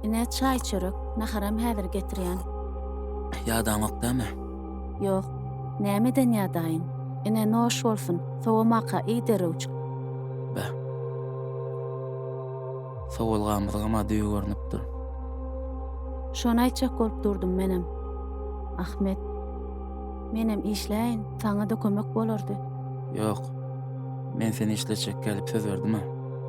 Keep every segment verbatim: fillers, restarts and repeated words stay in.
Ine çay çörek, naharam häzir getirýän. Ýa-daň ok dämi? Ýok, nämeden ýadaýyn? Ine noş bolsun, sowamaka iyi derewç. Bä. Sowalgamyzga düýü görnüpdir. Şonu aýtjak bolup durdum menem. Ahmet, menem işläýin, saňa da kömek bolardy. Ýok. Men seni işleçek gelip söz berdimmi?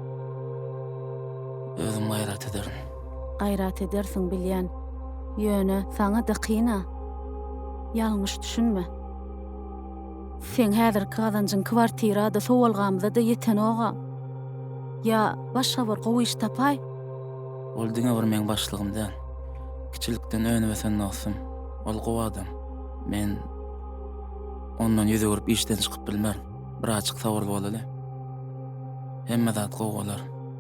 Özüm gaýrat ederim. Gaýrat edersiň bilýän. Ýöne saňa da kyna. Ýalňyş düşünme. Sen häzir kazanjyň kwartirada sowalgamyza da ýeten oga. Ya başga bir gowy iş tapay. Ol diňe bir men başlygymdan. Kiçilikden önübesen nosum. Ol gowy adam. Men ondan ýüze görüp işden çykyp bilmer. Bir açyk sowal bolaly. Hemme zat gowy bolar.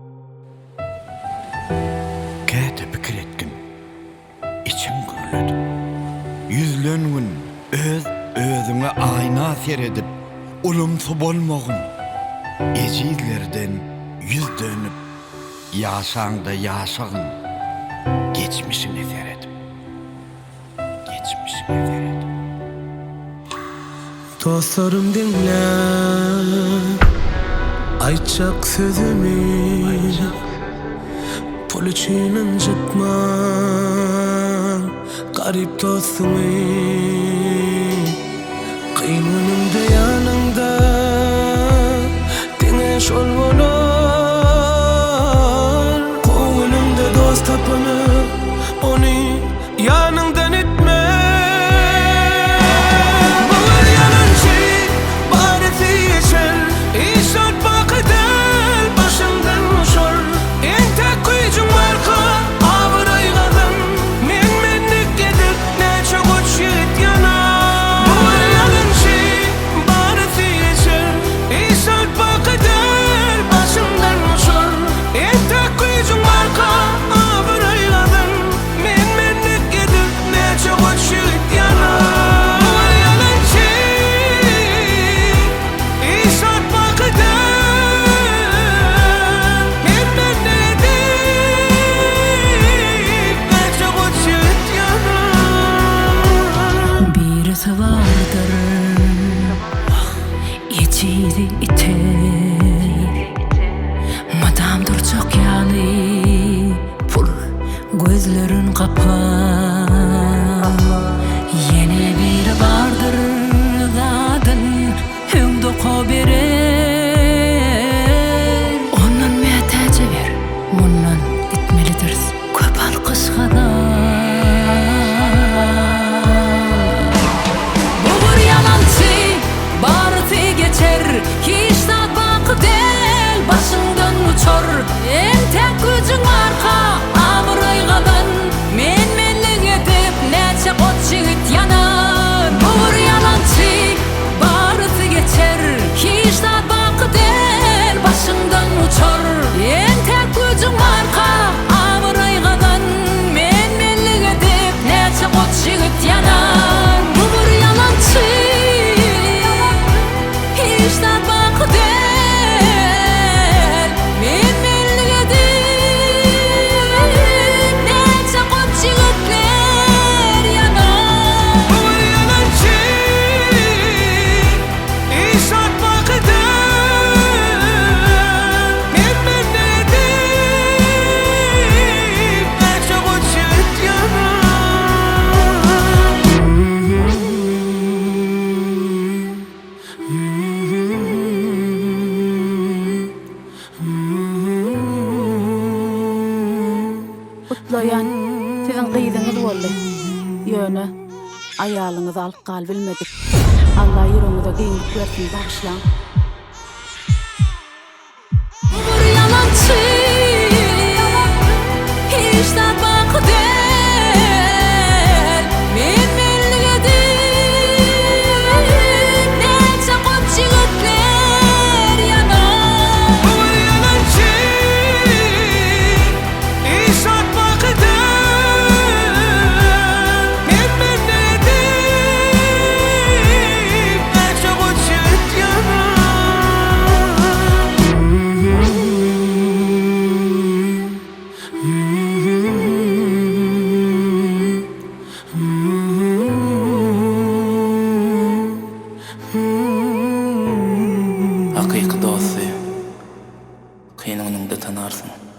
Käte pikir etdim. İçim gürledi. Yüzlön gün öz özüňe aýna seredip, ulumsy bolmagyn. Ejizlerden yüz dönüp, ýaşaňda ýaşagyn. Geçmişini seredip. Geçmişini seredip. Dostlarım dinle, aytjak sözümi, pul için incitma, garip dostumy. Kıyın önümde yanında, deňeş ol bolar. Koňulymda dost tapanyp, ony yanından etme. Ecizi iter Madam durcak yani Pul gözlerin kapa Yine bir vardır zadın Hüngde koberer Ondan metece ver Mundan gitmelidir Köp alkış kadar Hiç tatmak del başından uçar En tek gücün arka amıraygadan Men menlik edip neçe ot jigit yanar Bur yalançı barısı geçer Hiç tatmak del başından uçar En tek gücün arka amıraygadan Men menlik edip neçe ot jigit yanar Bur yalançı Kutlayan, sizin gyzyňyz boldy. Ýöne, aýalyňyzy alyp gal bilmedik. Allah ýüregiňize giňip bersin, bagşlaň. Bur yalançı Hiç tatmak del Men menlik edip Neçe kot jigitler yanar Bur yalançı Hiç tatmak del Men menlik edip Neçe kot jigit yanar hakyky dosty, kynanyňda tanarsın.